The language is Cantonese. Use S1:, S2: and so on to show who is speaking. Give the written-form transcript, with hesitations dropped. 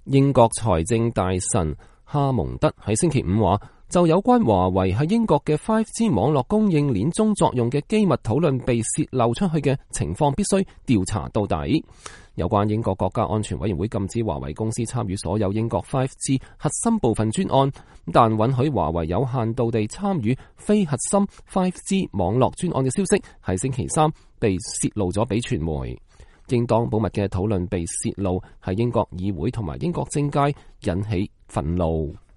S1: 英國財政大臣哈蒙德喺星期五話，就有關華為喺英國嘅 5G 網絡供應鏈中作用嘅機密討論被洩漏出去嘅情況，必須調查到底。有關英國國家安全委員會禁止華為公司參與所有英國 5G 核心部分專案，但允許華為有限度地參與非核心 5G 網絡專案嘅消息，喺星期三被洩露咗俾傳媒。應當保密嘅討論被洩露，喺英國議會同埋英國政界引起憤怒。